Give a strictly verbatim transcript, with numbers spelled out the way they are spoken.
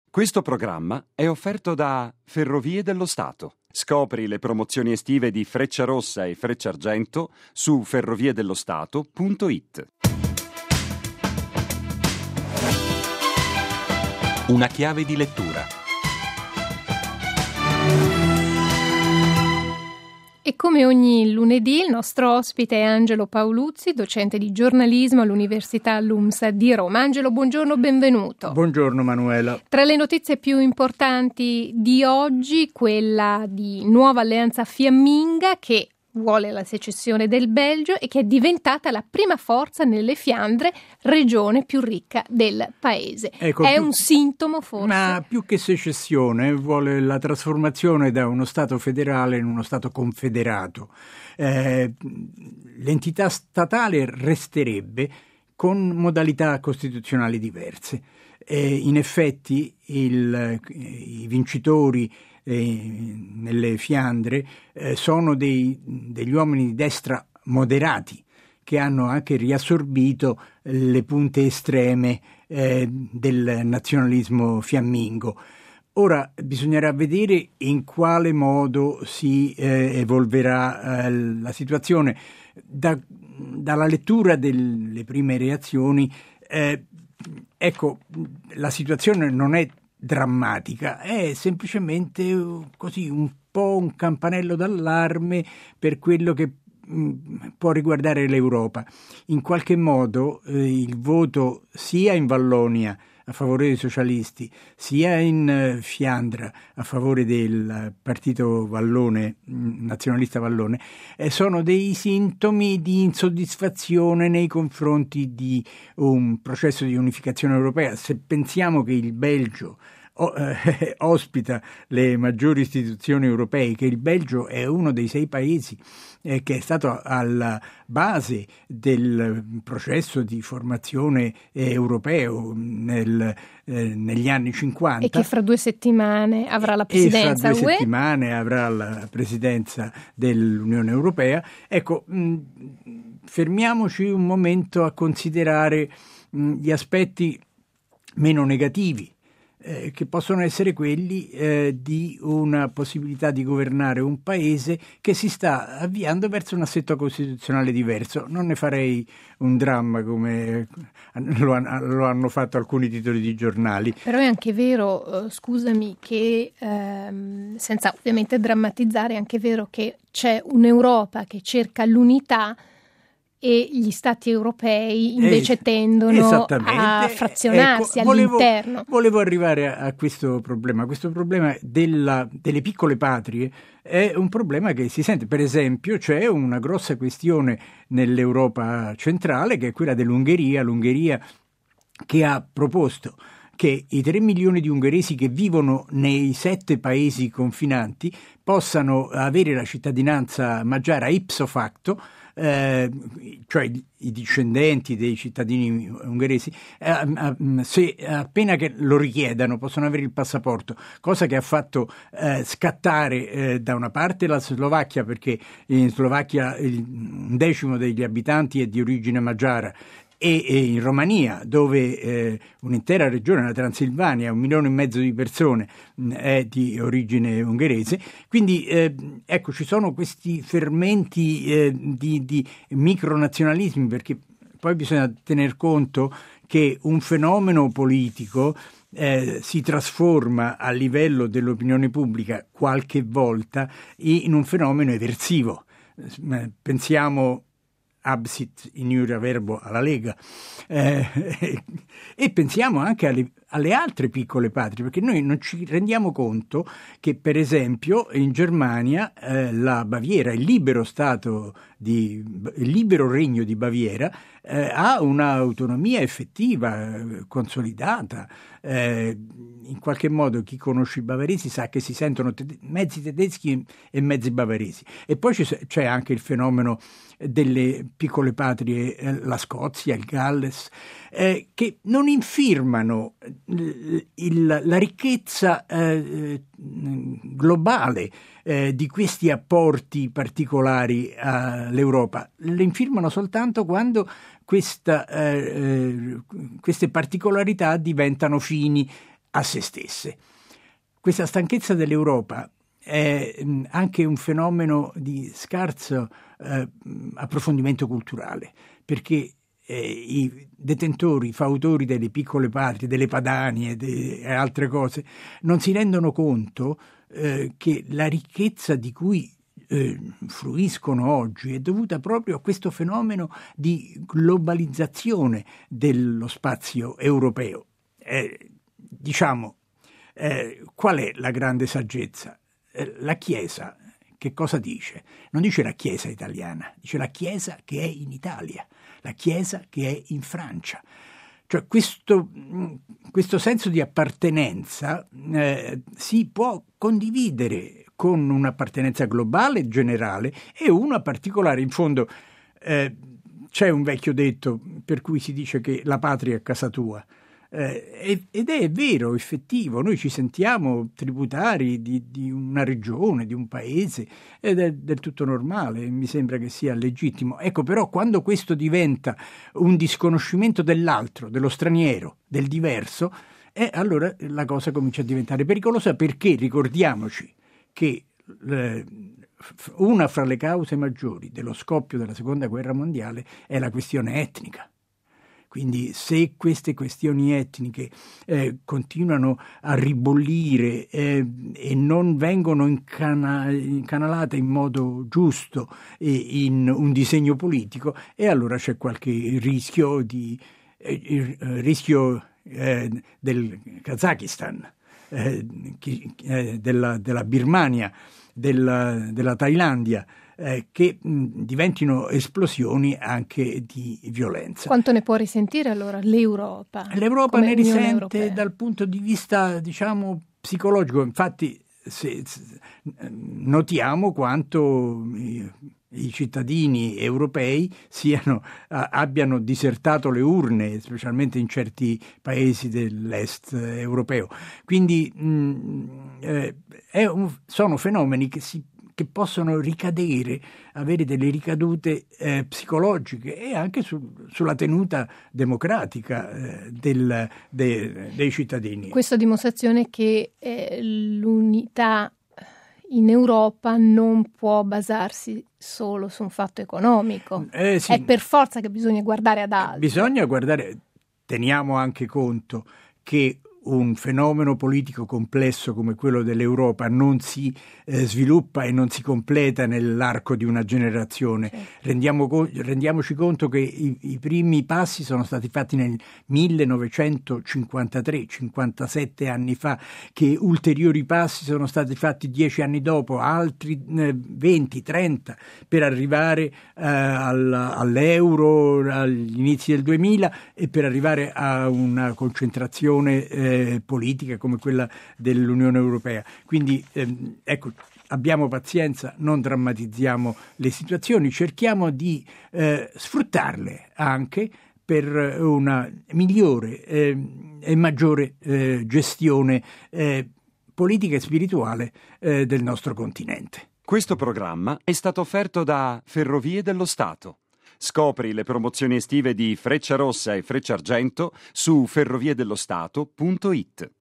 Questo programma è offerto da Ferrovie dello Stato. Scopri le promozioni estive di Frecciarossa e Frecciargento su ferroviedellostato punto it. Una chiave di lettura. E come ogni lunedì il nostro ospite è Angelo Paoluzzi, docente di giornalismo all'Università LUMSS di Roma. Angelo, buongiorno, benvenuto. Buongiorno Manuela. Tra le notizie più importanti di oggi, quella di nuova alleanza fiamminga che vuole la secessione del Belgio e che è diventata la prima forza nelle Fiandre, regione più ricca del paese. Ecco, è più, un sintomo forse? Ma più che secessione vuole la trasformazione da uno Stato federale in uno Stato confederato. Eh, l'entità statale resterebbe con modalità costituzionali diverse. Eh, in effetti il, i vincitori Eh, nelle Fiandre eh, sono dei, degli uomini di destra moderati che hanno anche riassorbito le punte estreme eh, del nazionalismo fiammingo. Ora bisognerà vedere in quale modo si eh, evolverà eh, la situazione. Da, dalla lettura delle prime reazioni, eh, ecco, la situazione non è drammatica, è semplicemente così un po' un campanello d'allarme per quello che mh, può riguardare l'Europa. In qualche modo eh, il voto sia in Vallonia a favore dei socialisti, sia in eh, Fiandra a favore del partito vallone, mh, nazionalista vallone, eh, sono dei sintomi di insoddisfazione nei confronti di un processo di unificazione europea. Se pensiamo che il Belgio o, eh, ospita le maggiori istituzioni europee, che il Belgio è uno dei sei paesi eh, che è stato alla base del processo di formazione eh, europeo nel, eh, negli anni cinquanta. E che fra due settimane avrà la presidenza e fra due U E. settimane avrà la presidenza dell'Unione Europea. Ecco, mh, fermiamoci un momento a considerare mh, gli aspetti meno negativi, Eh, che possono essere quelli eh, di una possibilità di governare un paese che si sta avviando verso un assetto costituzionale diverso. Non ne farei un dramma come lo, lo hanno fatto alcuni titoli di giornali. Però è anche vero, eh, scusami, che ehm, senza ovviamente drammatizzare, è anche vero che c'è un'Europa che cerca l'unità e gli stati europei invece eh, tendono a frazionarsi ecco, volevo, all'interno. Volevo arrivare a, a questo problema. Questo problema della, delle piccole patrie è un problema che si sente. Per esempio c'è una grossa questione nell'Europa centrale che è quella dell'Ungheria. L'Ungheria che ha proposto che i tre milioni di ungheresi che vivono nei sette paesi confinanti possano avere la cittadinanza magiara ipso facto, Eh, cioè i discendenti dei cittadini ungheresi, eh, se appena che lo richiedano possono avere il passaporto, cosa che ha fatto eh, scattare eh, da una parte la Slovacchia, perché in Slovacchia il, un decimo degli abitanti è di origine magiara, e, e in Romania, dove eh, un'intera regione, la Transilvania, un milione e mezzo di persone mh, è di origine ungherese. Quindi eh, ecco, ci sono questi fermenti eh, di, di micronazionalismi, perché poi bisogna tener conto che un fenomeno politico eh, si trasforma a livello dell'opinione pubblica qualche volta in un fenomeno eversivo. Pensiamo absit in iura verbo alla Lega, eh, e pensiamo anche alle, alle altre piccole patrie, perché noi non ci rendiamo conto che per esempio in Germania eh, la Baviera, il libero stato di, il libero regno di Baviera eh, ha un'autonomia effettiva, eh, consolidata. Eh, in qualche modo chi conosce i bavaresi sa che si sentono te- mezzi tedeschi e mezzi bavaresi. E poi c'è, c'è anche il fenomeno delle piccole patrie, eh, la Scozia, il Galles, eh, che non infirmano il, il, la ricchezza eh, globale eh, di questi apporti particolari all'Europa. Le infirmano soltanto quando questa, eh, queste particolarità diventano fini a se stesse. Questa stanchezza dell'Europa è anche un fenomeno di scarso eh, approfondimento culturale, perché eh, i detentori, i fautori delle piccole patrie, delle padanie e altre cose, non si rendono conto eh, che la ricchezza di cui eh, fruiscono oggi è dovuta proprio a questo fenomeno di globalizzazione dello spazio europeo. Eh, diciamo, eh, qual è la grande saggezza? Eh, la Chiesa che cosa dice? Non dice la Chiesa italiana, dice la Chiesa che è in Italia, la Chiesa che è in Francia. Cioè questo, questo senso di appartenenza eh, si può condividere con un'appartenenza globale, generale, e una particolare. In fondo eh, c'è un vecchio detto per cui si dice che la patria è a casa tua. Eh, ed è vero, effettivo, noi ci sentiamo tributari di, di una regione, di un paese, ed è del tutto normale, mi sembra che sia legittimo. Ecco, però quando questo diventa un disconoscimento dell'altro, dello straniero, del diverso, eh, allora la cosa comincia a diventare pericolosa, perché ricordiamoci che eh, una fra le cause maggiori dello scoppio della seconda guerra mondiale è la questione etnica. Quindi se queste questioni etniche eh, continuano a ribollire eh, e non vengono incana- incanalate in modo giusto e in un disegno politico, e allora c'è qualche rischio, di, eh, eh, rischio eh, del Kazakistan, eh, chi, eh, della, della Birmania, della, della Thailandia, Eh, che mh, diventino esplosioni anche di violenza. Quanto ne può risentire allora l'Europa? L'Europa ne Unione risente Europea. dal punto di vista, diciamo, psicologico. Infatti se, se, notiamo quanto i, i cittadini europei siano, a, abbiano disertato le urne, specialmente in certi paesi dell'est europeo. Quindi mh, eh, è un, sono fenomeni che si che possono ricadere, avere delle ricadute eh, psicologiche e anche su, sulla tenuta democratica eh, del, de, dei cittadini. Questa dimostrazione che eh, l'unità in Europa non può basarsi solo su un fatto economico. Eh, sì. È per forza che bisogna guardare ad altro. Bisogna guardare, teniamo anche conto che un fenomeno politico complesso come quello dell'Europa non si eh, sviluppa e non si completa nell'arco di una generazione. Sì. Rendiamo, rendiamoci conto che i, i primi passi sono stati fatti nel millenovecentocinquantatré, cinquantasette anni fa, che ulteriori passi sono stati fatti dieci anni dopo, altri eh, venti, trenta, per arrivare eh, al, all'euro agli inizi del duemila e per arrivare a una concentrazione eh, politica come quella dell'Unione Europea. Quindi ehm, ecco, abbiamo pazienza, non drammatizziamo le situazioni, cerchiamo di eh, sfruttarle anche per una migliore eh, e maggiore eh, gestione eh, politica e spirituale eh, del nostro continente. Questo programma è stato offerto da Ferrovie dello Stato. Scopri le promozioni estive di Frecciarossa e Frecciargento su ferroviedellostato punto it.